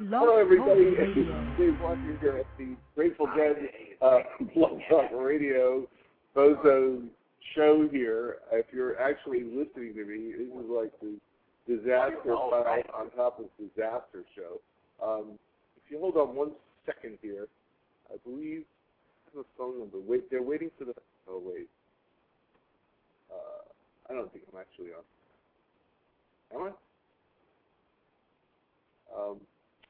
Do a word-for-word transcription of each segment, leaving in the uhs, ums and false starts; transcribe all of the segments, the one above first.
Hello, everybody. Dave Walker here at the Grateful Dead uh, Blog Talk Radio Bozo show here. If you're actually listening to me, this is like the disaster file on top of disaster show. Um, if you hold on one second here, I believe I have a phone number. Wait, they're waiting for the. Oh wait. Uh, I don't think I'm actually on. Am I? Um.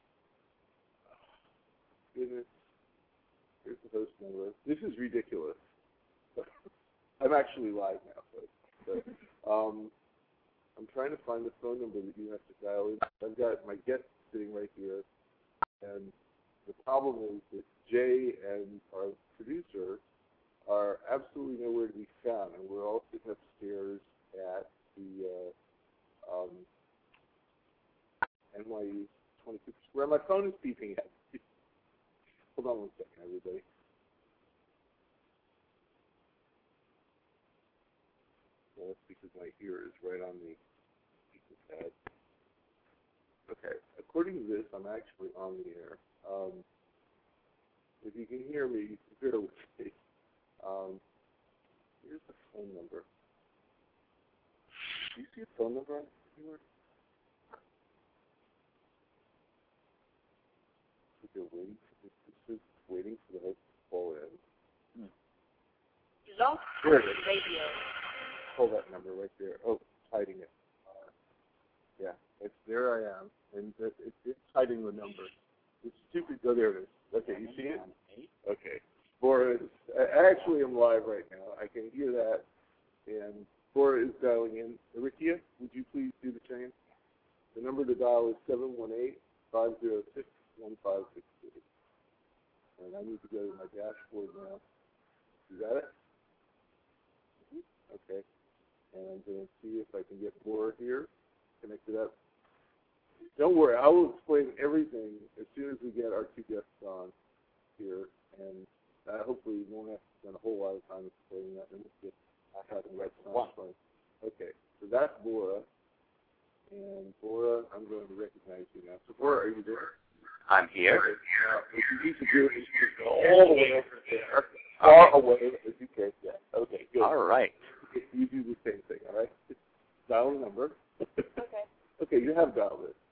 Goodness. Here's the host number. This is ridiculous. I'm actually live now, but, but um, I'm trying to find the phone number that you have to dial in. I've got my guest sitting right here, and the problem is that Jay and our producer are absolutely nowhere to be found, and we're all sitting upstairs at the uh, um, N Y U twenty-six, where my phone is beeping at. Hold on one second, everybody. Well, that's because my ear is right on the speaker pad. Okay, according to this, I'm actually on the air. Um, if you can hear me, bear with me. Um, here's the phone number. Do you see a phone number on anywhere? They're waiting for this. This is waiting for the host to call in. Hmm. Blog Talk Radio. Pull that number right there. Oh, it's hiding it. Uh, yeah, it's there. I am, and it, it, it's hiding the number. It's stupid. Oh, there it is. Okay, you see it? Okay. Bora is. I actually am live right now. I can hear that, and Bora is dialing in. Rikia, would you please do the same? The number to dial is seven one eight, five zero six, one five six three. And I need to go to my dashboard now. You got it? Okay. And I'm going to see if I can get Bora here, connected up. Don't worry, I will explain everything as soon as we get our two guests on here. And uh, hopefully we won't have to spend a whole lot of time explaining that. And we'll get back and right on. Okay, so that's Bora. And Bora, I'm going to recognize you now. So Bora, are you there? I'm here. Okay. Now, what you need to do is just go all the way over there, far away as you can. Yeah. Okay, good. All right. Okay, you do the same thing, all right? Just dial the number. Okay. Okay, you have dialed it.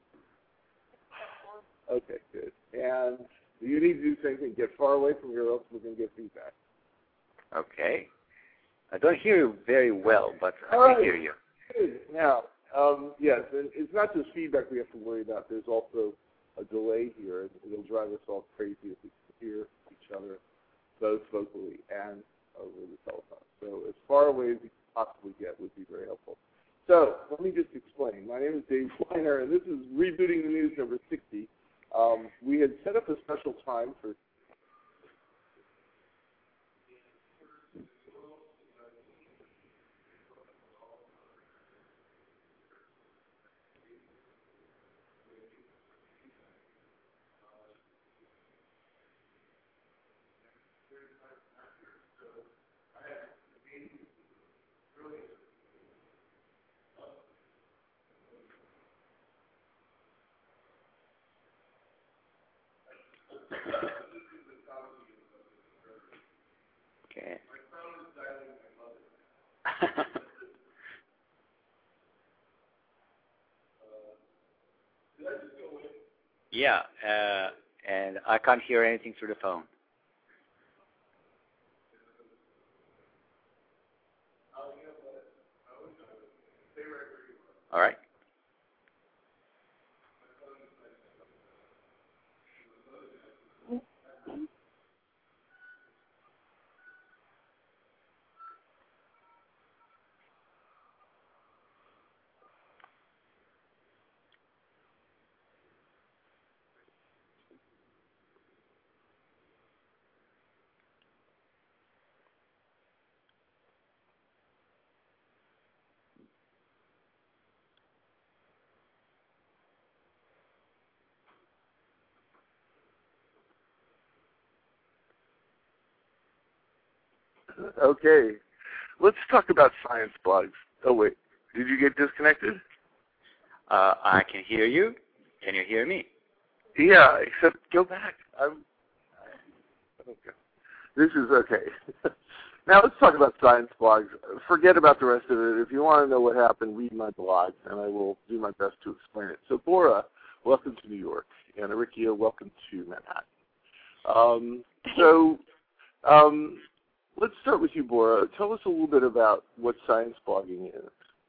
Okay, good. And you need to do the same thing. Get far away from here, else we're going to get feedback. Okay. I don't hear you very well, but I all can right. hear you. Good. Now, um, yes, and it's not just feedback we have to worry about. There's also a delay here. It'll drive us all crazy if we can hear each other, both vocally and over the telephone. So as far away as we can possibly get would be very helpful. So let me just explain. My name is Dave Weiner, and this is Rebooting the News number sixty. Um, we had set up a special time for Okay. yeah, uh, and I can't hear anything through the phone. All right. Okay, let's talk about science blogs. Oh, wait, did you get disconnected? Uh, I can hear you. Can you hear me? Yeah, except go back. I'm, okay. This is okay. Now let's talk about science blogs. Forget about the rest of it. If you want to know what happened, read my blog, and I will do my best to explain it. So, Bora, welcome to New York, and Arikia, welcome to Manhattan. Um, so, um, let's start with you, Bora. Tell us a little bit about what science blogging is.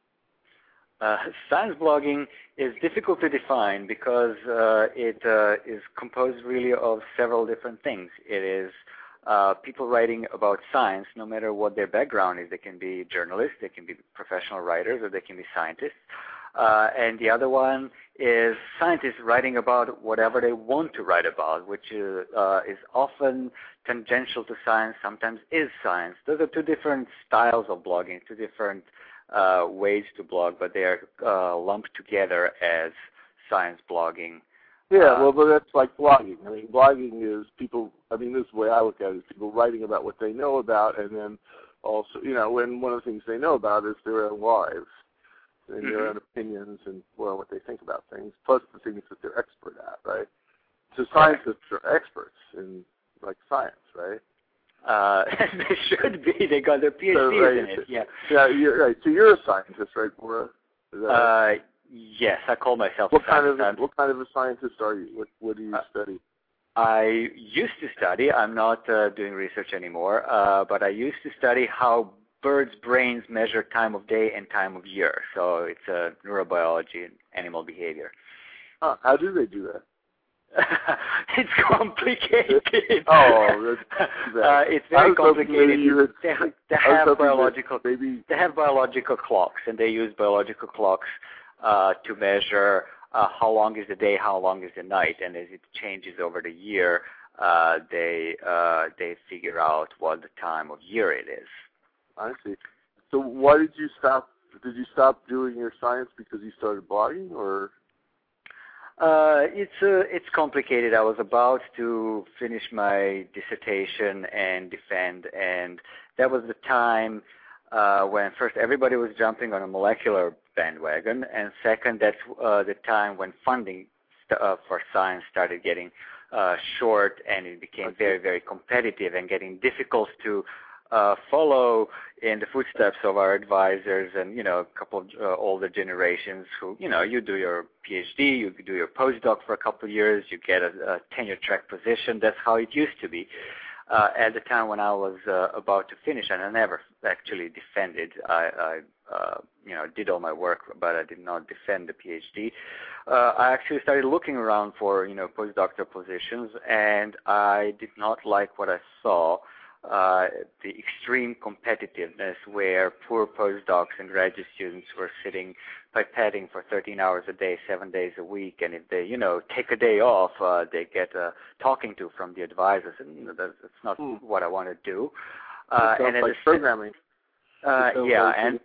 Uh, science blogging is difficult to define because uh, it uh, is composed really of several different things. It is uh, people writing about science, no matter what their background is. They can be journalists, they can be professional writers, or they can be scientists. Uh, and the other one is scientists writing about whatever they want to write about, which is, uh, is often tangential to science, sometimes is science. Those are two different styles of blogging, two different uh, ways to blog, but they are uh, lumped together as science blogging. Yeah, uh, well, but that's like blogging. I mean, blogging is people, I mean, this is the way I look at it, is people writing about what they know about, and then also, you know, when one of the things they know about is their own lives and mm-hmm. their own opinions and, well, what they think about things, plus the things that they're expert at, right? So scientists are experts in, like, science, right? Uh, they should be. They got their P H Ds so, right, in it, yeah. Yeah, you're right. So you're a scientist, right, Bora? Is that uh, right? Yes, I call myself what a kind of scientist. What kind of a scientist are you? What, what do you uh, study? I used to study. I'm not uh, doing research anymore, uh, but I used to study how birds' brains measure time of day and time of year. So it's uh, neurobiology and animal behavior. Huh, how do they do that? It's complicated. Oh, that's uh, it's very complicated. They, ha- they have biological. Maybe they have biological clocks, and they use biological clocks uh, to measure uh, how long is the day, how long is the night, and as it changes over the year, uh, they uh, they figure out what the time of year it is. I see. So why did you stop? Did you stop doing your science because you started blogging, or? Uh, it's uh, it's complicated. I was about to finish my dissertation and defend, and that was the time uh, when first everybody was jumping on a molecular bandwagon, and second, that's uh, the time when funding st- uh, for science started getting uh, short, and it became very, very competitive and getting difficult to uh, follow in the footsteps of our advisors and, you know, a couple of uh, older generations who, you know, you do your P H D, you do your postdoc for a couple of years, you get a, a tenure-track position. That's how it used to be. Uh, at the time when I was uh, about to finish, and I never actually defended, I, I uh, you know, did all my work, but I did not defend the P H D. Uh, I actually started looking around for, you know, postdoctoral positions, and I did not like what I saw. Uh, the extreme competitiveness where poor postdocs and graduate students were sitting pipetting for thirteen hours a day, seven days a week, and if they, you know, take a day off, uh, they get a talking to from the advisors, and that's, that's not hmm. what I want to do. Uh, and like the, programming. Uh, yeah, like and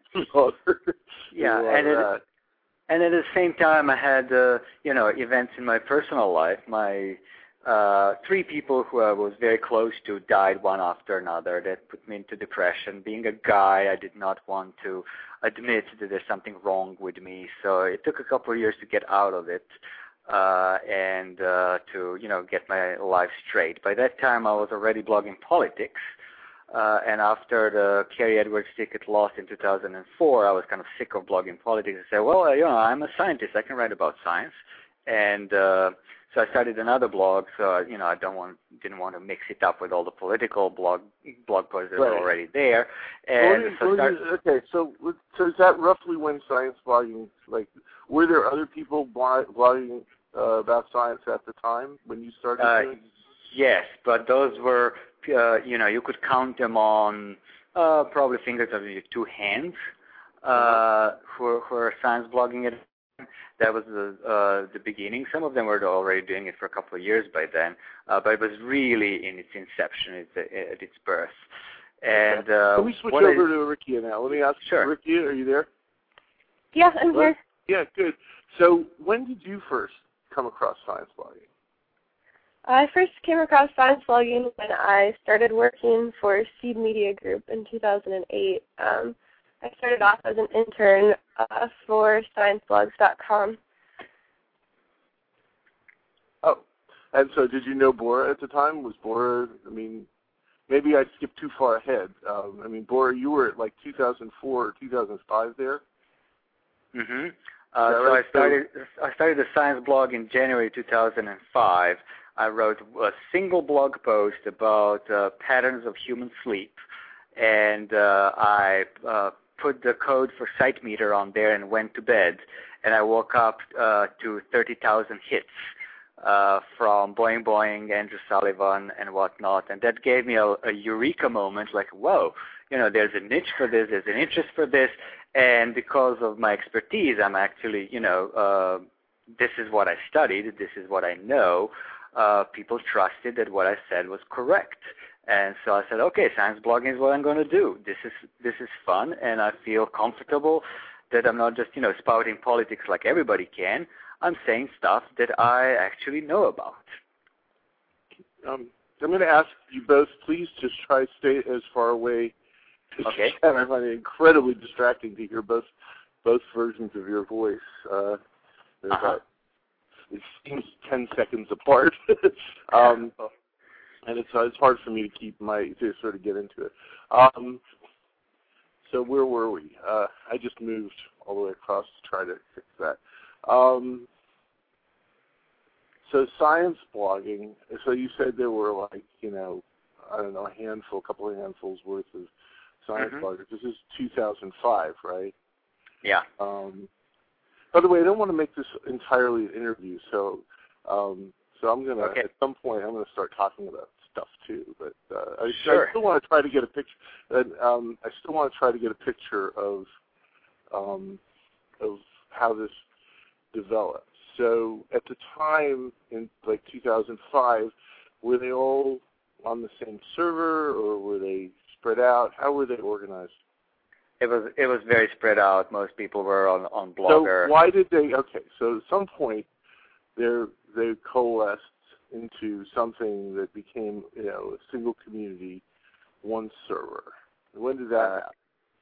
yeah, and at, and at the same time, I had, uh, you know, events in my personal life. My Uh, three people who I was very close to died one after another. That put me into depression. Being a guy, I did not want to admit that there's something wrong with me. So it took a couple of years to get out of it uh, and uh, to, you know, get my life straight. By that time, I was already blogging politics. Uh, and after the Kerry Edwards ticket loss in two thousand four, I was kind of sick of blogging politics. I said, well, uh, you know, I'm a scientist. I can write about science. And uh, so I started another blog. So, you know, I don't want, didn't want to mix it up with all the political blog blog posts that right. are already there. And well, so well, start, okay, so so is that roughly when science blogging, like, were there other people blogging uh, about science at the time when you started uh, doing it? Yes, but those were, uh, you know, you could count them on uh, probably fingers of your two hands uh, who, are, who are science blogging at. That was the uh, the beginning. Some of them were already doing it for a couple of years by then, uh, but it was really in its inception, at, at its birth. And uh, Can we switch over I, to Rikia now? Let me ask sure. Rikia, are you there? Yeah, I'm what? here. Yeah, good. So when did you first come across science blogging? I first came across science blogging when I started working for Seed Media Group in two thousand eight. Um, I started off as an intern uh, for science blogs dot com. Oh, And so, did you know Bora at the time? Was Bora? I mean, maybe I skipped too far ahead. Um, I mean, Bora, you were at like two thousand four or two thousand five there. Mhm. Uh, so right? I started. I started the science blog in January two thousand five. I wrote a single blog post about uh, patterns of human sleep, and uh, I uh, put the code for Sightmeter on there and went to bed. And I woke up uh, to thirty thousand hits uh, from Boing Boing, Andrew Sullivan, and whatnot. And that gave me a, a eureka moment, like, whoa, you know, there's a niche for this, there's an interest for this. And because of my expertise, I'm actually, you know, uh, this is what I studied, this is what I know. Uh, people trusted that what I said was correct. And so I said, okay, science blogging is what I'm going to do. This is this is fun, and I feel comfortable that I'm not just, you know, spouting politics like everybody can. I'm saying stuff that I actually know about. Um, I'm going to ask you both, please just try to stay as far away as okay. you can. I find it incredibly distracting to hear both both versions of your voice. Uh, uh-huh. about, it seems ten seconds apart. um, yeah. and it's uh, it's hard for me to keep my, to sort of get into it. Um, So where were we? Uh, I just moved all the way across to try to fix that. Um, so science blogging, so you said there were like, you know, I don't know, a handful, a couple of handfuls worth of science mm-hmm. bloggers. This is two thousand five, right? Yeah. Um, by the way, I don't want to make this entirely an interview, so um, so I'm going to, okay. at some point, I'm going to start talking about stuff too, but uh, I, sure. I still want to try to get a picture. And, um, I still want to try to get a picture of um, of how this developed. So at the time in like two thousand five, were they all on the same server, or were they spread out? How were they organized? It was it was very spread out. Most people were on on Blogger. So why did they? Okay, so at some point, they they coalesced into something that became, you know, a single community, one server. When did that uh, happen?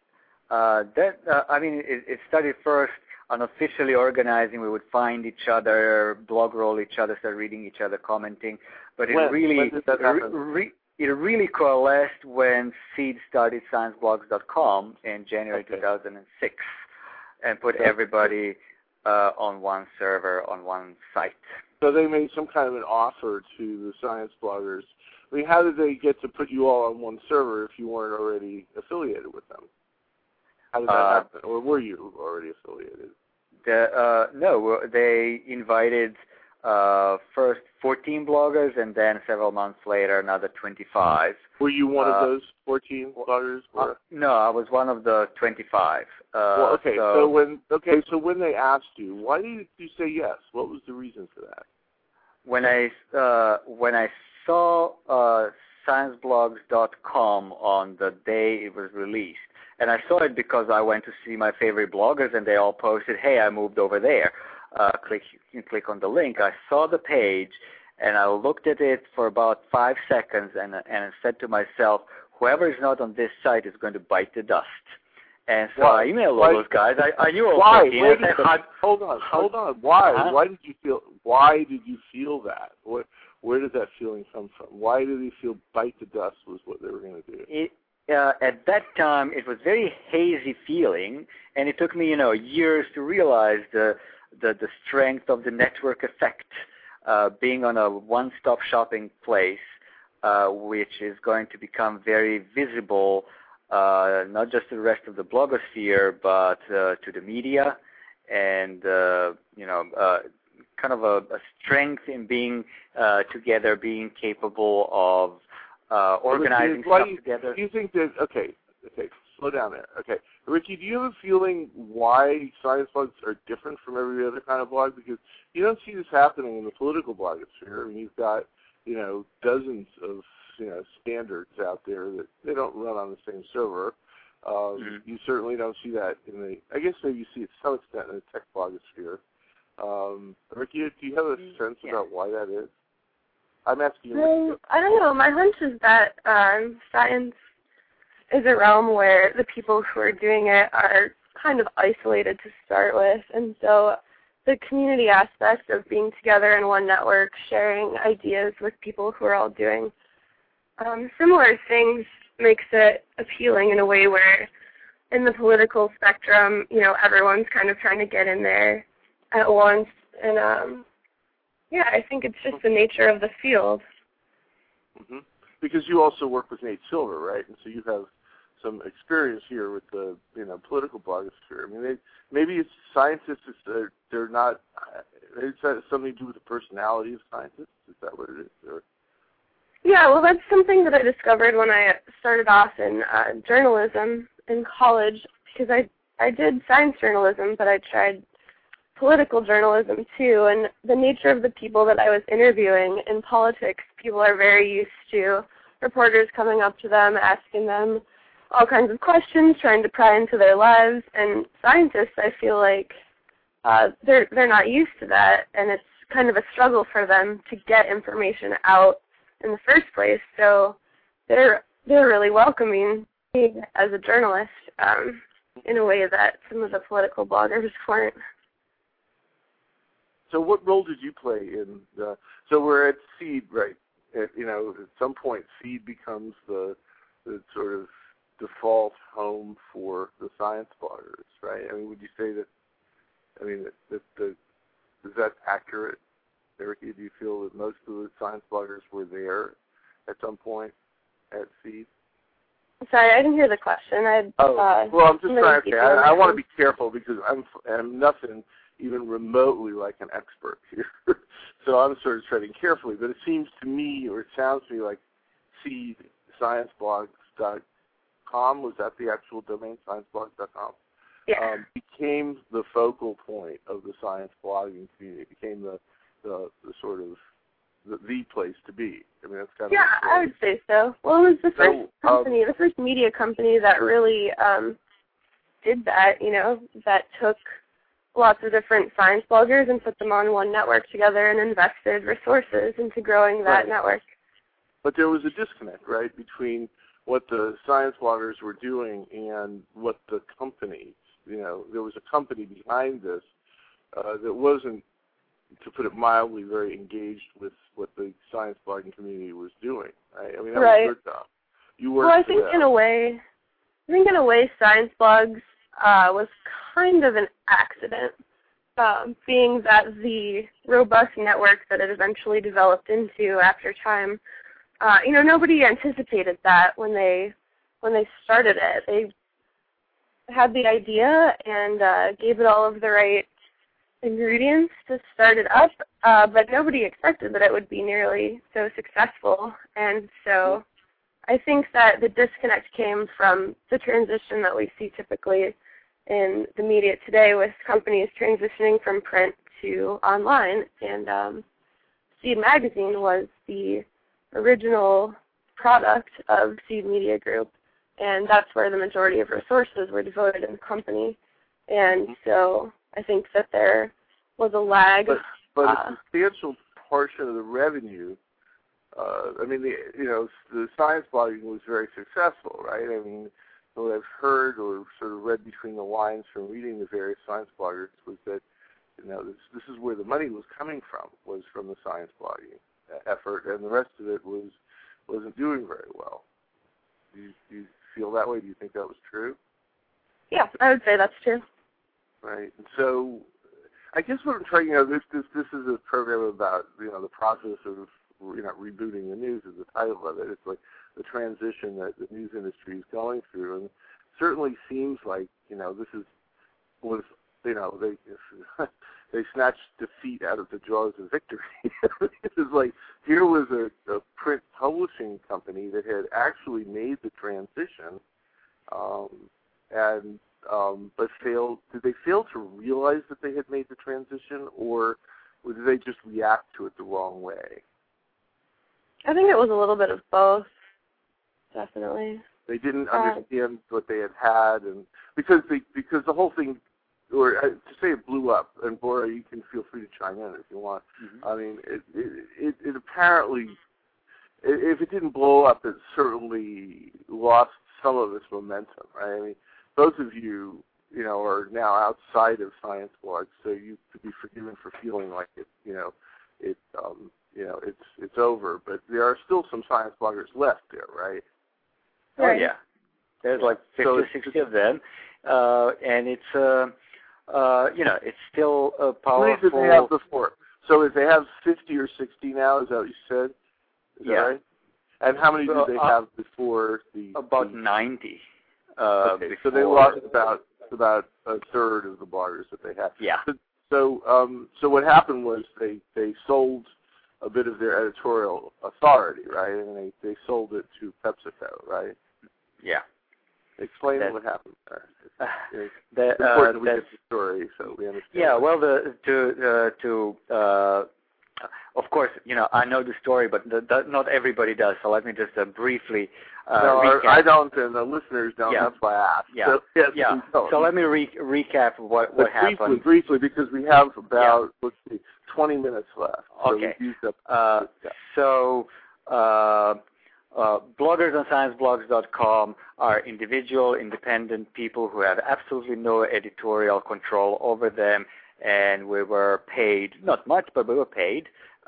Uh, that uh, I mean, it, it started first unofficially organizing. We would find each other, blog roll each other, start reading each other, commenting. But it when? really, when did that happen? Re, re, it really coalesced when Seed started science blogs dot com in January okay. two thousand six, and put okay. everybody uh, on one server, on one site. So they made some kind of an offer to the science bloggers. I mean, how did they get to put you all on one server if you weren't already affiliated with them? How did that uh, happen? Or were you already affiliated? The, uh, no, they invited uh, first fourteen bloggers, and then several months later another twenty-five. Were you one uh, of those fourteen bloggers? Uh, no, I was one of the twenty-five. Uh, well, okay. So, so when okay, so when they asked you, why did you say yes? What was the reason for that? When I uh, when I saw uh, science blogs dot com on the day it was released, and I saw it because I went to see my favorite bloggers, and they all posted, "Hey, I moved over there." Uh, click you can click on the link. I saw the page, and I looked at it for about five seconds, and and I said to myself, "Whoever is not on this site is going to bite the dust." And so why? I emailed why? all those guys. I, I knew all why? fourteen. Wait, I said, I, hold on, hold on. Why? Uh-huh. Why did you feel? Why did you feel that? What? Where did that feeling come from? Why did you feel bite the dust was what they were going to do? It, uh, at that time, it was very hazy feeling, and it took me, you know, years to realize the the, the strength of the network effect, uh, being on a one-stop shopping place, uh, which is going to become very visible, uh, not just to the rest of the blogosphere, but uh, to the media, and uh, you know, uh, kind of a, a strength in being uh, together, being capable of uh, organizing why stuff do you, together. Do you think that? Okay, okay, slow down there. Okay, Ricky, do you have a feeling why science blogs are different from every other kind of blog? Because you don't see this happening in the political blogosphere. I mean, you've got, you know, dozens of, you know, standards out there that they don't run on the same server. Um, mm-hmm. You certainly don't see that in the. I guess maybe you see it to some extent in the tech blogosphere. Um, Ricky, do you have a sense yeah. about why that is? I'm asking you. Well, I don't know. My hunch is that um, science is a realm where the people who are doing it are kind of isolated to start with, and so the community aspect of being together in one network, sharing ideas with people who are all doing um, similar things makes it appealing in a way where in the political spectrum, you know, everyone's kind of trying to get in there at once. And, um, yeah, I think it's just the nature of the field. Mm-hmm. Because you also work with Nate Silver, right? And so you have some experience here with the, you know, political blogosphere. I mean, they, maybe it's scientists, it's, they're, they're not, it's something to do with the personality of scientists? Is that what it is? Or? Yeah, well, that's something that I discovered when I started off in uh, journalism in college, because I, I did science journalism, but I tried political journalism too, and the nature of the people that I was interviewing in politics, people are very used to reporters coming up to them, asking them all kinds of questions, trying to pry into their lives, and scientists, I feel like uh, they're they're not used to that, and it's kind of a struggle for them to get information out in the first place. So they're they're really welcoming me as a journalist um, in a way that some of the political bloggers weren't. So what role did you play in the, so we're at Seed, right? At, you know, at some point Seed becomes the, the sort of default home for the science bloggers, right? I mean, would you say that, I mean, that, that the, is that accurate, Erica? Do you feel that most of the science bloggers were there at some point at Seed? Sorry, I didn't hear the question. I, oh, uh, well, I'm just trying to, I, I want to be careful because I'm, I'm nothing even remotely like an expert here. So I'm sort of treading carefully. But it seems to me, or it sounds to me like seed science blogs dot com, was that the actual domain, science blogs dot com? Yeah. Um, became the focal point of the science blogging community. It became the, the, the sort of the, the place to be. I mean, that's kind yeah, of I would say so. Well, it was the first so, company, um, the first media company that really um, did that, you know, that took lots of different science bloggers and put them on one network together and invested resources into growing that right. network. But there was a disconnect, right, between what the science bloggers were doing and what the company, you know, there was a company behind this uh, that wasn't, to put it mildly, very engaged with what the science blogging community was doing. Right? I mean, that right. was your job. You worked well, I for think them. in a way, I think in a way, science blogs uh, was kind of an accident, um, being that the robust network that it eventually developed into after time. Uh, you know, nobody anticipated that when they when they started it. They had the idea and uh, gave it all of the right ingredients to start it up, uh, but nobody expected that it would be nearly so successful. And so I think that the disconnect came from the transition that we see typically in the media today with companies transitioning from print to online. And um, Seed Magazine was the original product of Seed Media Group, and that's where the majority of resources were devoted in the company. And so I think that there was a lag. But, but uh, a substantial portion of the revenue, uh, I mean, the, you know, the science blogging was very successful, right? I mean, what I've heard or sort of read between the lines from reading the various science bloggers was that, you know, this, this is where the money was coming from, was from the science blogging effort, and the rest of it was, wasn't doing very well. Do you, do you feel that way? Do you think that was true? Yeah, I would say that's true. Right. And so I guess what I'm trying, you know, this, this, this is a program about, you know, the process of, you know, rebooting the news is the title of it. It's like the transition that the news industry is going through. And it certainly seems like, you know, this is, was, you know, they they snatched defeat out of the jaws of victory. It was like, here was a, a print publishing company that had actually made the transition, um, and um, but failed. Did they fail to realize that they had made the transition, or, or did they just react to it the wrong way? I think it was a little bit of both, definitely. They didn't Uh, understand what they had had, and because they because the whole thing, or uh, to say it blew up. And Bora, you can feel free to chime in if you want. Mm-hmm. I mean, it, it it it apparently, if it didn't blow up, it certainly lost some of its momentum. Right? I mean, both of you you know, are now outside of science blogs, so you could be forgiven for feeling like it, you know, it, um, you know, it's it's over. But there are still some science bloggers left there, right? Right. Oh yeah, there's like fifty, so sixty of them, uh, and it's uh, uh, you know, it's still a powerful. How many did they have before? So if they have fifty or sixty now, is that what you said? Is yeah. that right? And how many So, did they uh, have before the? About the, ninety. Uh, okay, before. so they lost about about a third of the bloggers that they had. Yeah. So so, um, so what happened was they they sold a bit of their editorial authority, right? And they they sold it to PepsiCo, right? Yeah. Explain that, what happened there. It's, it's that, important uh, that we get the story so we understand. Yeah. Well, the to uh, to uh, of course, you know, I know the story, but the, the, not everybody does. So let me just uh, briefly uh, no, recap. I don't, and the listeners don't. Yeah. That's why I asked. Yeah. So, yes, yeah. So let me re- recap what but what happened. briefly, briefly, because we have about yeah. let's see, twenty minutes left. So okay. we've used up, uh, yeah. So. Uh, Uh, bloggers on science blogs dot com are individual, independent people who have absolutely no editorial control over them, and we were paid, not much, but we were paid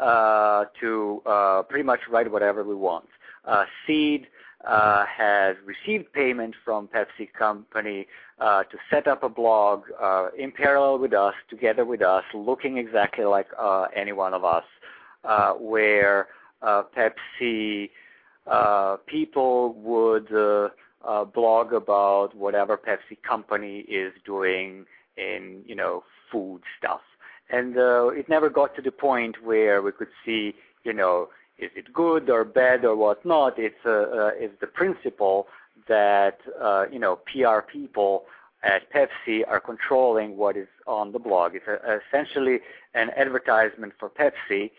uh, to uh, pretty much write whatever we want. Uh, Seed uh, has received payment from Pepsi Company uh, to set up a blog uh, in parallel with us, together with us, looking exactly like uh, any one of us, uh, where uh, Pepsi Uh, people would uh, uh, blog about whatever Pepsi company is doing in, you know, food stuff. And uh, it never got to the point where we could see, you know, is it good or bad or whatnot. It's, uh, uh, it's the principle that, uh, you know, P R people at Pepsi are controlling what is on the blog. It's a, essentially an advertisement for Pepsi,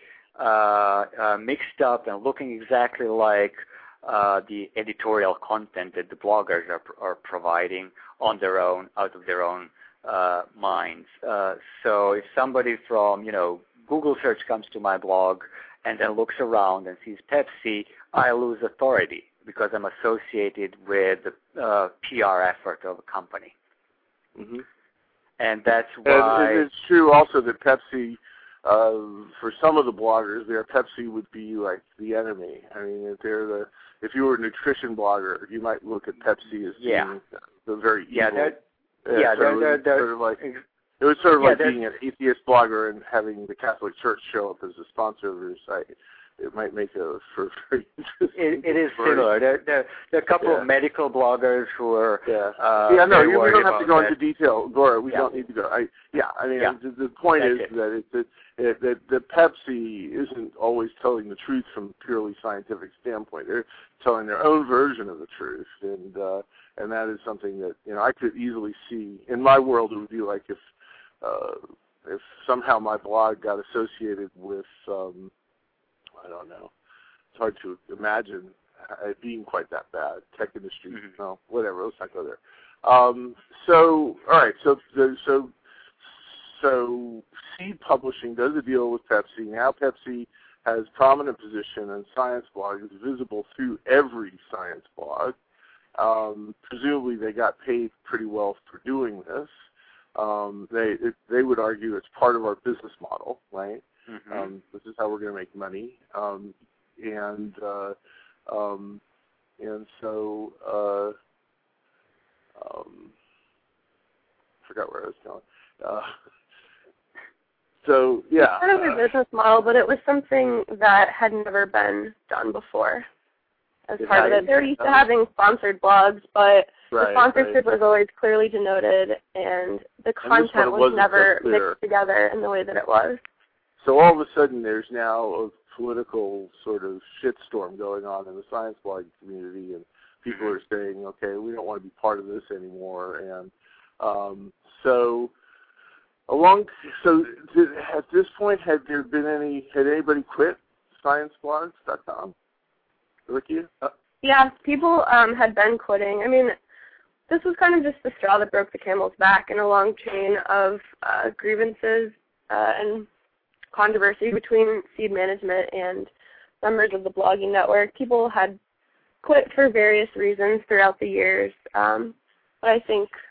Uh, uh, mixed up and looking exactly like uh, the editorial content that the bloggers are, are providing on their own, out of their own uh, minds. Uh, so if somebody from, you know, Google search comes to my blog and then looks around and sees Pepsi, I lose authority because I'm associated with the uh, P R effort of a company. Mm-hmm. And that's why... And it's true also that Pepsi... Uh, for some of the bloggers, their Pepsi would be like the enemy. I mean, if they're the, if you were a nutrition blogger, you might look at Pepsi as yeah. being the very evil. Yeah, they're, uh, yeah, so they're, they're, they're, sort of like, it was sort of yeah, like being an atheist blogger and having the Catholic Church show up as a sponsor of your site. It might make a for very interesting. It, it is similar. There, there, there are a couple yeah. of medical bloggers who are. Yeah. Uh, yeah. No, you, we don't have to go that. into detail, Gora. We yeah. don't need to go. I. Yeah. I mean, yeah. the, the point That's is it. that it's it, that that Pepsi isn't always telling the truth from a purely scientific standpoint. They're telling their own version of the truth, and uh, and that is something that you know I could easily see in my world. It would be like if uh, if somehow my blog got associated with um, I don't know. It's hard to imagine it being quite that bad. Tech industry, mm-hmm. no, whatever. Let's not go there. Um, so, all right. So, so, so, Seed Publishing does a deal with Pepsi. Now, Pepsi has prominent position in science blog. It's visible through every science blog. Um, presumably, they got paid pretty well for doing this. Um, they it, they would argue it's part of our business model, right? Mm-hmm. Um, this is how we're going to make money. Um, and uh, um, and so uh, um, I forgot where I was going. Uh, so yeah, it's kind of a business model, but it was something that had never been done before. As part of it, they're used to having sponsored blogs, but right, the sponsorship right. was always clearly denoted, and the content and was never so mixed together in the way that it was. So all of a sudden, there's now a political sort of shitstorm going on in the science blog community, and people are saying, "Okay, we don't want to be part of this anymore." And um, so, along, so did, at this point, had there been any? Had anybody quit science blogs dot com? Ricky? Uh, yeah, people um, had been quitting. I mean, this was kind of just the straw that broke the camel's back in a long chain of uh, grievances uh, and controversy between Seed management and members of the blogging network. People had quit for various reasons throughout the years, um, but I think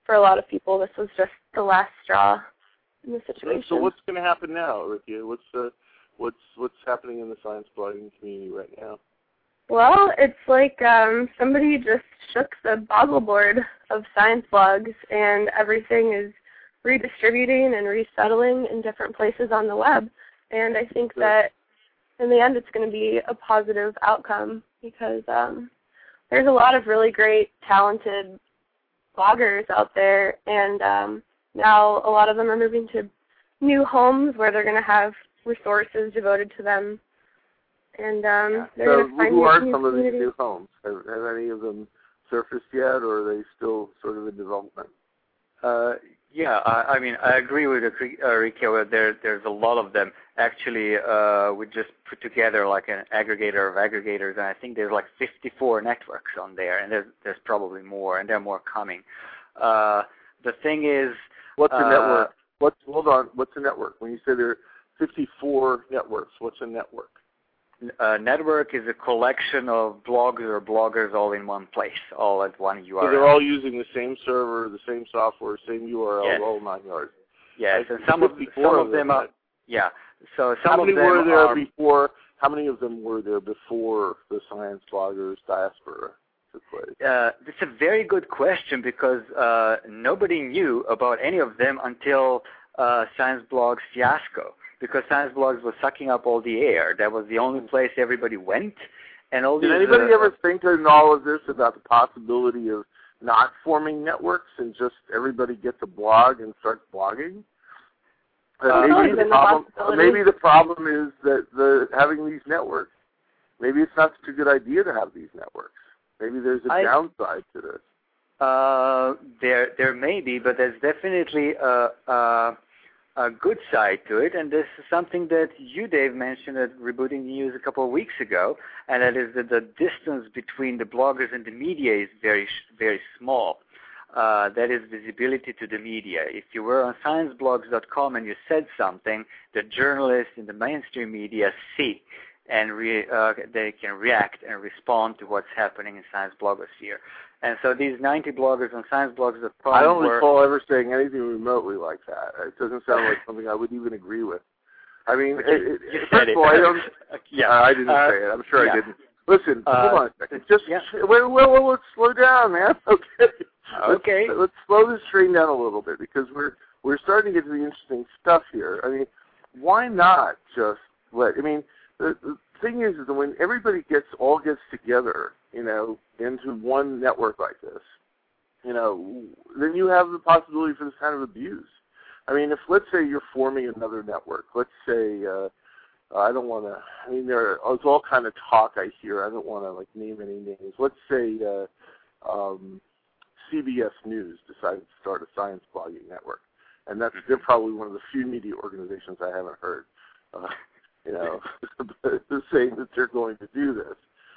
for a lot of people, this was just the last straw in the situation. So what's going to happen now, Ricky? What's uh, what's what's happening in the science blogging community right now? Well, it's like um, somebody just shook the boggle board of science blogs, and everything is redistributing and resettling in different places on the web. And I think sure. that in the end it's going to be a positive outcome because um, there's a lot of really great, talented bloggers out there, and um, now a lot of them are moving to new homes where they're going to have resources devoted to them. And um, yeah. they're so going to find who are new some of these communities. new homes? Have, have any of them surfaced yet, or are they still sort of in development? Uh, yeah, I, I mean, I agree with uh, Ricky. There, there's a lot of them. Actually, uh, we just put together like an aggregator of aggregators, and I think there's like fifty-four networks on there, and there's, there's probably more, and there are more coming. Uh, the thing is, what's a uh, network? What's hold on? What's a network? When you say there are fifty-four networks, what's a network? A network is a collection of blogs or bloggers all in one place, all at one U R L. So they're all using the same server, the same software, same U R L, yes. all nine yards. Yes, like and some of some of them, them are, yeah. So some how many of them were there are, before? How many of them were there before the Science Bloggers diaspora took place? Uh, that's a very good question because uh, nobody knew about any of them until uh, Science Blog's fiasco. Because Science Blogs was sucking up all the air. That was the only place everybody went. And all Did these, anybody uh, ever think in all of this about the possibility of not forming networks and just everybody gets a blog and starts blogging? Uh, maybe, the problem, maybe the problem is that the having these networks. Maybe it's not such a good idea to have these networks. Maybe there's a I, downside to this. Uh, there, there may be, but there's definitely a, a, a good side to it, and this is something that you, Dave, mentioned at Rebooting News a couple of weeks ago, and that is that the distance between the bloggers and the media is very, very small. Uh, that is visibility to the media. If you were on science blogs dot com and you said something, the journalists in the mainstream media see, and re, uh, they can react and respond to what's happening in science blogosphere. And so these ninety bloggers on science blogs dot com I don't were, recall ever saying anything remotely like that. It doesn't sound like something I would even agree with. I mean, you, it, you first said of all, it. I don't. yeah, uh, I didn't uh, say it. I'm sure yeah. I didn't. Listen, uh, hold on a second. Just yeah. wait, wait, wait, let's slow down, man. Okay. Okay. Let's, let's slow this train down a little bit because we're we're starting to get to the interesting stuff here. I mean, why not just let? I mean, the, the thing is, is that when everybody gets all gets together, you know, into one network like this, you know, then you have the possibility for this kind of abuse. I mean, if let's say you're forming another network, let's say. Uh, I don't want to. I mean, there it's all kind of talk I hear. I don't want to like name any names. Let's say uh, um, C B S News decided to start a science blogging network, and that's they're probably one of the few media organizations I haven't heard, uh, you know, saying that they're going to do this.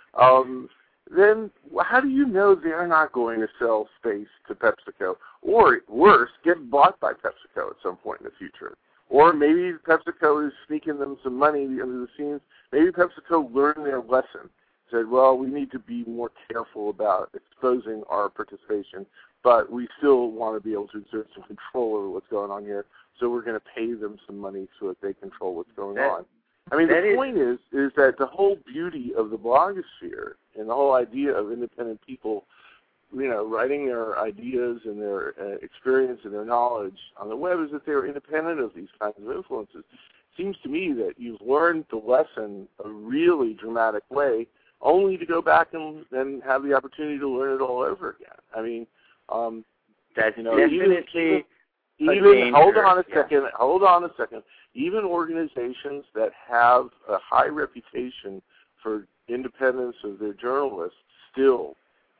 Um, then how do you know they're not going to sell space to PepsiCo, or worse, get bought by PepsiCo at some point in the future? Or maybe PepsiCo is sneaking them some money under the scenes. Maybe PepsiCo learned their lesson, said, well, we need to be more careful about exposing our participation, but we still want to be able to exert some control over what's going on here, so we're going to pay them some money so that they control what's going that, on. I mean, the is, point is, is that the whole beauty of the blogosphere and the whole idea of independent people you know, writing their ideas and their uh, experience and their knowledge on the web is that they're independent of these kinds of influences. It seems to me that you've learned the lesson a really dramatic way only to go back and, and have the opportunity to learn it all over again. I mean, um, that's you know, definitely even, a even danger. hold on a yeah. second, hold on a second. Even organizations that have a high reputation for independence of their journalists still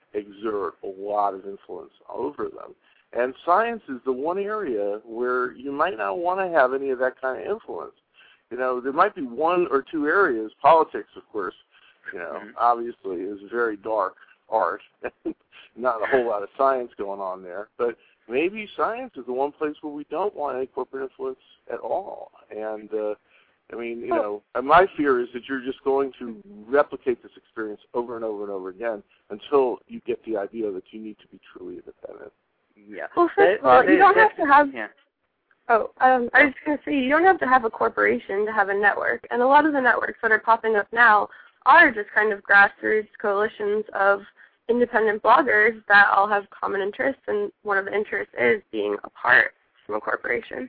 exert a lot of influence over them. And science is the one area where you might not want to have any of that kind of influence. You know, there might be one or two areas. Politics, of course, you know, mm-hmm. obviously is very dark art. Not a whole lot of science going on there. But maybe science is the one place where we don't want any corporate influence at all. And, uh, I mean, you know, my fear is that you're just going to replicate this experience over and over and over again until you get the idea that you need to be truly independent. Yeah. Well, first that, of all, that, you don't that, have to have. Yeah. Oh, um, I was just going to say, you don't have to have a corporation to have a network. And a lot of the networks that are popping up now are just kind of grassroots coalitions of independent bloggers that all have common interests, and one of the interests is being apart from a corporation.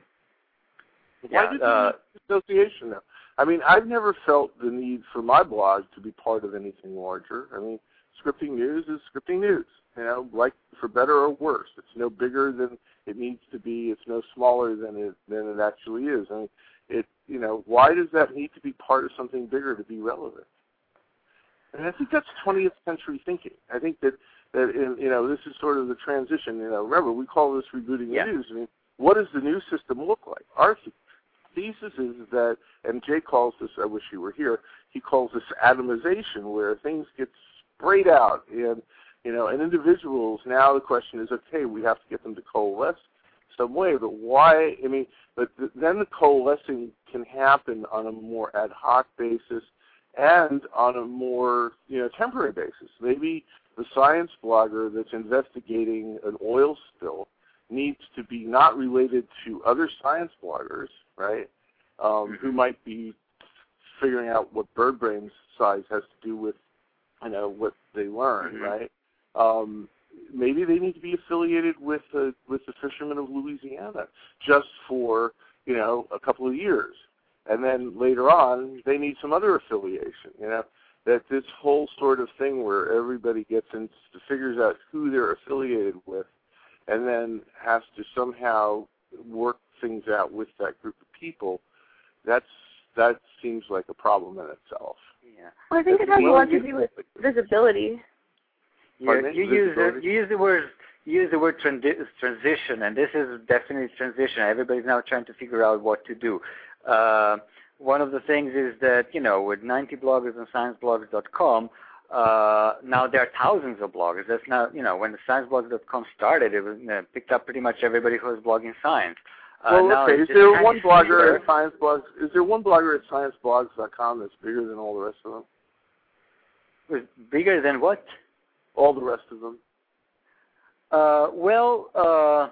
Why Yeah, did uh, you need association now? I mean, I've never felt the need for my blog to be part of anything larger. I mean, scripting news is scripting news, you know, like for better or worse. It's no bigger than it needs to be. It's no smaller than it than it actually is. I mean, it, you know, why does that need to be part of something bigger to be relevant? And I think that's twentieth century thinking. I think that, that in, you know, this is sort of the transition. You know, remember, we call this rebooting yeah. the news. I mean, what does the news system look like? Our thesis is that, and Jay calls this, I wish he were here, he calls this atomization, where things get sprayed out, and, you know, and individuals, now the question is, okay, we have to get them to coalesce some way, but why, I mean, but th- then the coalescing can happen on a more ad hoc basis and on a more, you know, temporary basis. Maybe the science blogger that's investigating an oil spill needs to be not related to other science bloggers, right, um, who might be figuring out what bird brain size has to do with, you know, what they learn, mm-hmm. right? Um, maybe they need to be affiliated with uh, with the fishermen of Louisiana just for, you know, a couple of years. And then later on, they need some other affiliation, you know, that this whole sort of thing where everybody gets in, figures out who they're affiliated with, and then has to somehow work things out with that group of people, that's that seems like a problem in itself. Yeah. Well, I think it has a lot to do with visibility. You, you use the you use the word you use the word trandi- transition, and this is definitely transition. Everybody's now trying to figure out what to do. Uh, one of the things is that, you know, with ninety bloggers on science bloggers dot com, uh, now there are thousands of bloggers. That's not, you know, when the science bloggers dot com started, it was, you know, picked up pretty much everybody who was blogging science. Uh, well, now okay. Is there one blogger at science blogs? Is there one blogger at science blogs dot com that's bigger than all the rest of them? Was bigger than what? All the rest of them. Uh, well, uh,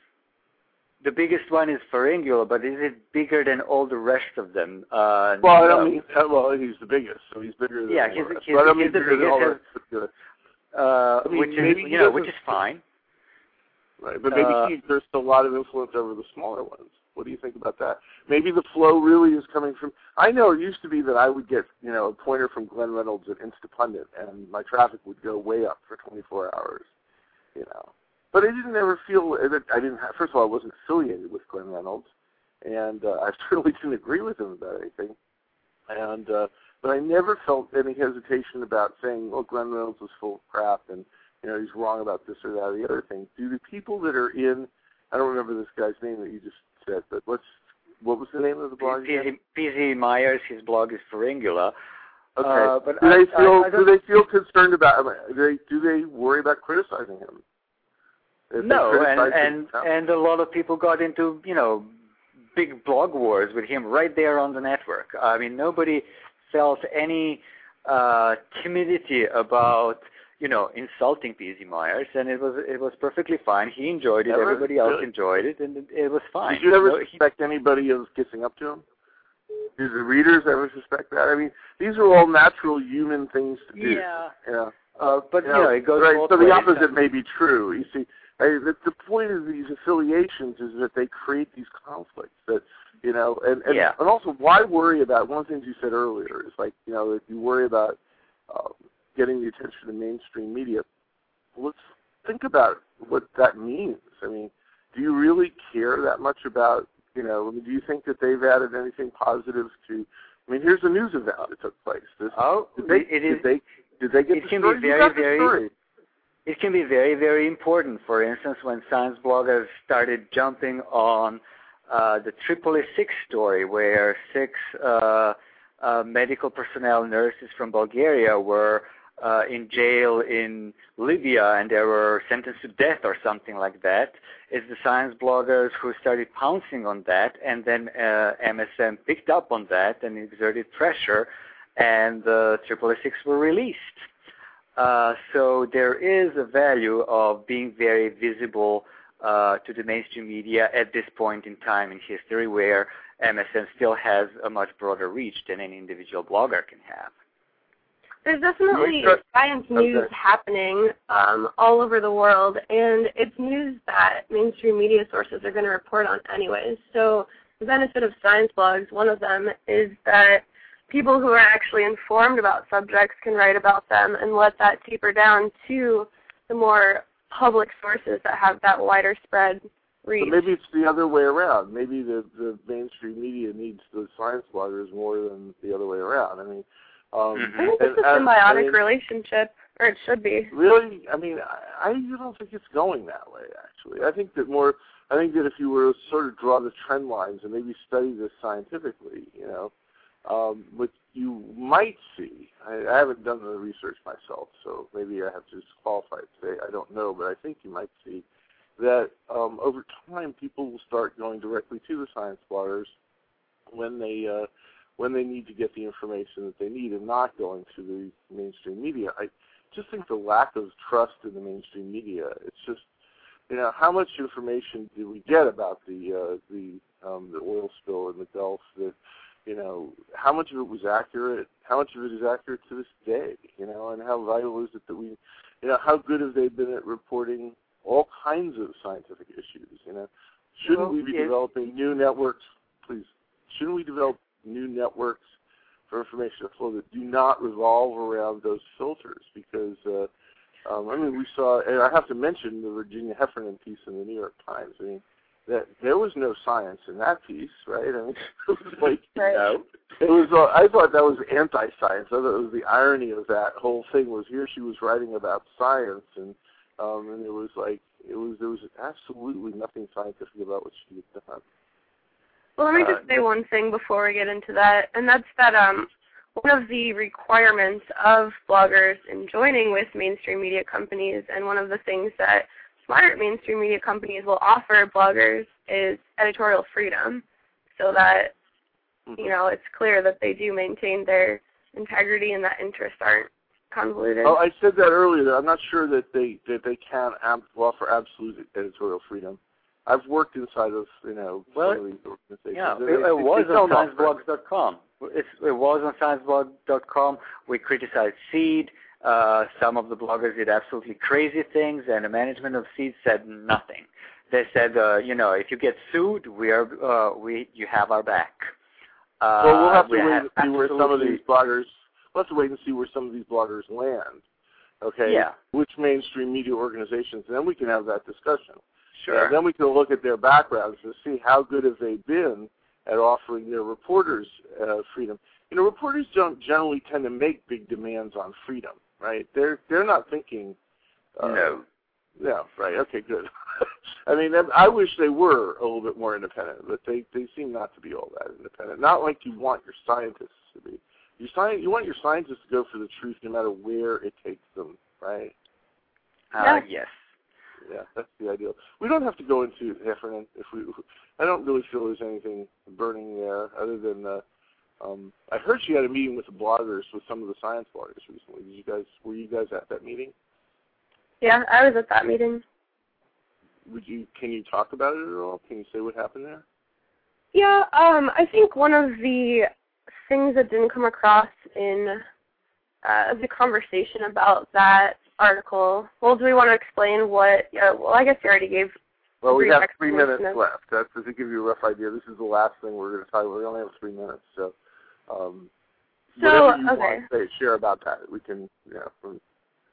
the biggest one is Pharyngula, but is it bigger than all the rest of them? Uh, well, no. I don't mean, uh, well, he's the biggest, so he's bigger than yeah, all he's, the rest. he's, but I don't he's mean the bigger than all the biggest, rest. uh, uh, I mean, which is, you know, which is fine. Right, but maybe uh, he exerts a lot of influence over the smaller ones. What do you think about that? Maybe the flow really is coming from, I know it used to be that I would get, you know, a pointer from Glenn Reynolds at Instapundit, and my traffic would go way up for twenty-four hours, you know. But I didn't ever feel, I didn't have, first of all, I wasn't affiliated with Glenn Reynolds, and uh, I certainly didn't agree with him about anything. And uh, but I never felt any hesitation about saying, well, Glenn Reynolds was full of crap, and, you know, he's wrong about this or that or the other thing. Do the people that are in, I don't remember this guy's name that you just said, but what's, what was the name of the blog again? P Z Myers, his blog is Pharyngula. Okay. Uh, but do I, they feel I, I do they feel concerned about? Do they do they worry about criticizing him? If no, and him, and, and a lot of people got into, you know, big blog wars with him right there on the network. I mean, nobody felt any uh, timidity about, you know, insulting P Z Myers, and it was it was perfectly fine. He enjoyed it. Never? Everybody else Really? enjoyed it, and it, it was fine. Did you ever no, suspect he, anybody of kissing up to him? Did the readers ever suspect that? I mean, these are all natural human things to do. Yeah. Yeah. Uh, but, you you know, know, it goes right, both so the ways. opposite may be true. You see, I, the, the point of these affiliations is that they create these conflicts. That, you know, and, and, yeah. and also, why worry about, one of the things you said earlier is like, you know, if you worry about uh, getting the attention of mainstream media, let's think about what that means. I mean, do you really care that much about, you know, I mean, do you think that they've added anything positive to, I mean, here's a news event that took place. This, oh, did they, it is. Did they, did they get it the can story? be very, you got the very. story. It can be very, very important. For instance, when science bloggers started jumping on uh, the Tripoli six story, where six uh, uh, medical personnel, nurses from Bulgaria, were uh, in jail in Libya, and they were sentenced to death or something like that. It's the science bloggers who started pouncing on that, and then uh, M S M picked up on that and exerted pressure, and the Tripoli six were released. Uh, so there is a value of being very visible uh, to the mainstream media at this point in time in history where M S N still has a much broader reach than any individual blogger can have. There's definitely science news okay. happening um, all over the world, and it's news that mainstream media sources are going to report on anyways. So the benefit of science blogs, one of them, is that people who are actually informed about subjects can write about them and let that taper down to the more public sources that have that wider spread reach. So maybe it's the other way around. Maybe the, the mainstream media needs the science bloggers more than the other way around. I mean, Um, I think it's a symbiotic I mean, relationship, or it should be. Really? I mean, I, I don't think it's going that way, actually. I think that more, I think that if you were to sort of draw the trend lines and maybe study this scientifically, you know, um, what you might see, I, I haven't done the research myself, so maybe I have to disqualify it today. I don't know, but I think you might see that um, over time people will start going directly to the science bloggers when they uh, when they need to get the information that they need and not going to the mainstream media. I just think the lack of trust in the mainstream media, it's just, you know, how much information do we get about the uh, the um, the oil spill in the Gulf? That, you know, how much of it was accurate? How much of it is accurate to this day? You know, and how vital is it that we, you know, how good have they been at reporting all kinds of scientific issues? You know, shouldn't well, we be yeah. developing new networks? Please, shouldn't we develop new networks for information flow that do not revolve around those filters? Because, uh, um, I mean, we saw, and I have to mention the Virginia Heffernan piece in the New York Times. I mean, that there was no science in that piece, right? I mean, it was like, right. you know, it was. Uh, I thought that was anti-science. I thought it was the irony of that whole thing was here she was writing about science, and um, and it was like it was there was absolutely nothing scientific about what she had done. Well, let me just say one thing before we get into that, and that's that um, one of the requirements of bloggers in joining with mainstream media companies, and one of the things that smart mainstream media companies will offer bloggers is editorial freedom, so that, you know, it's clear that they do maintain their integrity and that interests aren't convoluted. Oh, I said that earlier. I'm not sure that they that they can ab- offer absolute editorial freedom. I've worked inside of, you know, well, some of these organizations. Yeah, it, it, it was on science blogs dot com. It, it was on science blog dot com. We criticized Seed. Uh, some of the bloggers did absolutely crazy things, and the management of Seed said nothing. They said, uh, you know, if you get sued, we are, uh, we, you have our back. Uh, well, we'll have to we wait have and see where some of these bloggers. We'll have to wait and see where some of these bloggers land. Okay. Yeah. Which mainstream media organizations, and then we can have that discussion. Sure. And then we can look at their backgrounds to see how good have they been at offering their reporters uh, freedom. You know, reporters don't generally tend to make big demands on freedom, right? They're they're not thinking. Uh, no. Yeah. Right. Okay. Good. I mean, I wish they were a little bit more independent, but they they seem not to be all that independent. Not like you want your scientists to be. You sci- you want your scientists to go for the truth, no matter where it takes them, right? Uh, yeah. Yes. Yeah, that's the ideal. We don't have to go into Heffernan if we. I don't really feel there's anything burning there, other than uh, um, I heard she had a meeting with the bloggers, with some of the science bloggers recently. Did you guys? Were you guys at that meeting? Yeah, I was at that meeting. Would you? Can you talk about it at all? Can you say what happened there? Yeah, um, I think one of the things that didn't come across in uh, the conversation about that article. Well, do we want to explain what? Uh, well, I guess you already gave. Well, we have three minutes of... left. That's to give you a rough idea. This is the last thing we're going to talk about. We only have three minutes, so um, so whatever you okay. want to say, share about that. We can, yeah. You know,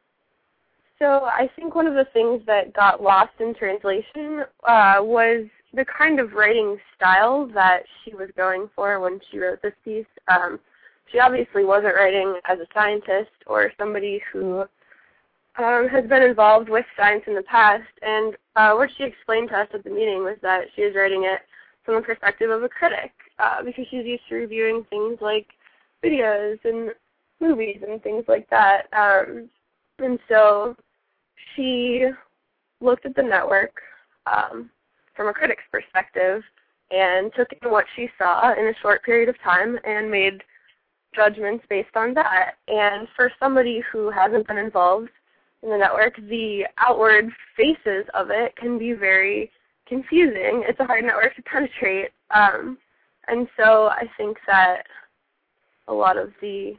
so I think one of the things that got lost in translation uh, was the kind of writing style that she was going for when she wrote this piece. Um, she obviously wasn't writing as a scientist or somebody who Um, has been involved with science in the past, and uh, what she explained to us at the meeting was that she was writing it from the perspective of a critic, uh, because she's used to reviewing things like videos and movies and things like that. Um, and so she looked at the network um, from a critic's perspective and took in what she saw in a short period of time and made judgments based on that. And for somebody who hasn't been involved in the network, the outward faces of it can be very confusing. It's a hard network to penetrate. Um, and so I think that a lot of the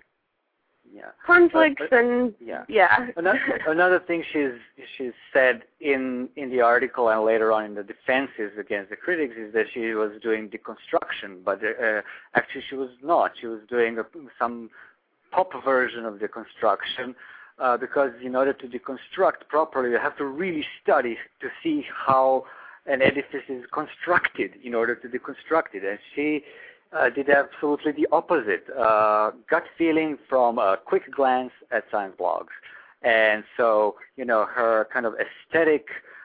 yeah. conflicts but, but, and, yeah. yeah. Another, another thing she's, she's said in, in the article and later on in the defenses against the critics is that she was doing deconstruction, but uh, actually she was not. She was doing a, some pop version of deconstruction, uh, because in order to deconstruct properly, you have to really study to see how an edifice is constructed in order to deconstruct it. And she uh, did absolutely the opposite. Uh, gut feeling from a quick glance at science blogs. And so, you know, her kind of aesthetic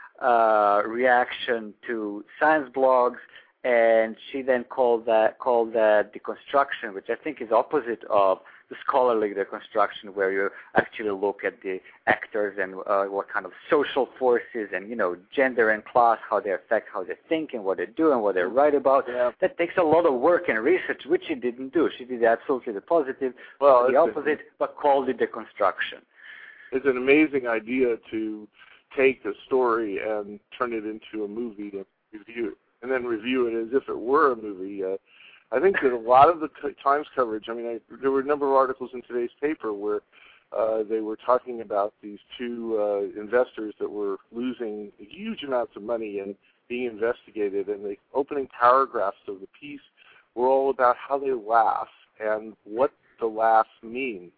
uh, reaction to science blogs, and she then called that called that deconstruction, which I think is opposite of the scholarly deconstruction, where you actually look at the actors and uh, what kind of social forces and, you know, gender and class, how they affect how they think and what they do and what they write about. Yeah. That takes a lot of work and research, which she didn't do. She did absolutely the positive, well, the opposite, a, but called it deconstruction. It's an amazing idea to take a story and turn it into a movie and review it, and then review it as if it were a movie. Uh, I think that a lot of the Times coverage, I mean, I, there were a number of articles in today's paper where uh, they were talking about these two uh, investors that were losing huge amounts of money and being investigated, and the opening paragraphs of the piece were all about how they laugh and what the laugh means.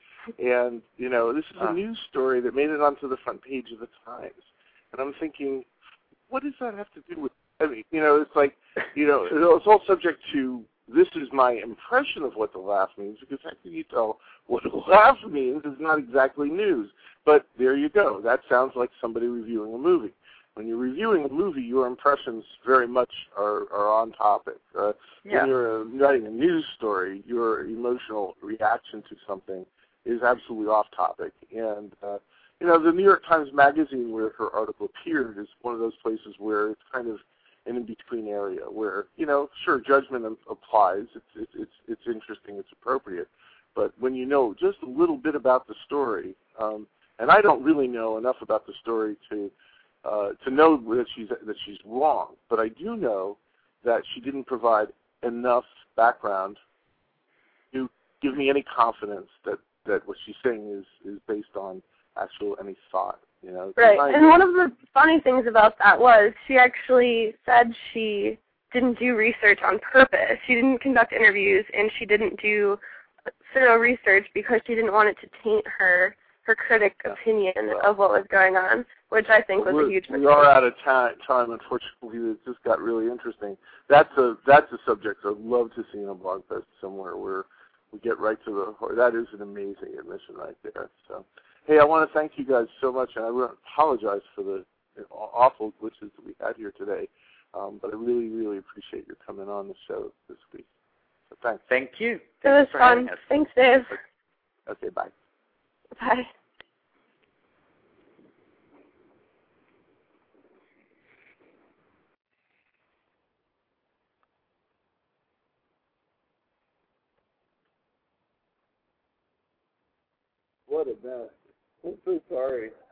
And, you know, this is a news story that made it onto the front page of the Times. And I'm thinking, what does that have to do with, I mean, you know, it's like, you know, it's all subject to, this is my impression of what the laugh means, because how can you tell what the laugh means is not exactly news. But there you go. That sounds like somebody reviewing a movie. When you're reviewing a movie, your impressions very much are, are on topic. Uh, yeah. When you're uh, writing a news story, your emotional reaction to something is absolutely off topic. And, uh, you know, the New York Times Magazine, where her article appeared, is one of those places where it's kind of an in-between area where, you know, sure, judgment applies. It's, it's, it's, it's interesting. It's appropriate. But when you know just a little bit about the story, um, and I don't really know enough about the story to uh, to know that she's that she's wrong, but I do know that she didn't provide enough background to give me any confidence that, that what she's saying is, is based on actual any thought. You know, right, I, and one of the funny things about that was she actually said she didn't do research on purpose. She didn't conduct interviews, and she didn't do thorough research because she didn't want it to taint her her critic opinion well, of what was going on, which I think was a huge mistake. We are out of time, time, unfortunately. It just got really interesting. That's a that's a subject I'd love to see in a blog post somewhere where we get right to the heart. That is an amazing admission right there. So, hey, I want to thank you guys so much, and I want to apologize for the awful glitches that we had here today. Um, but I really, really appreciate your coming on the show this week. So thanks. Thank you. It was fun. Thanks, Dave. Okay, bye. Bye. What a mess. I'm so sorry.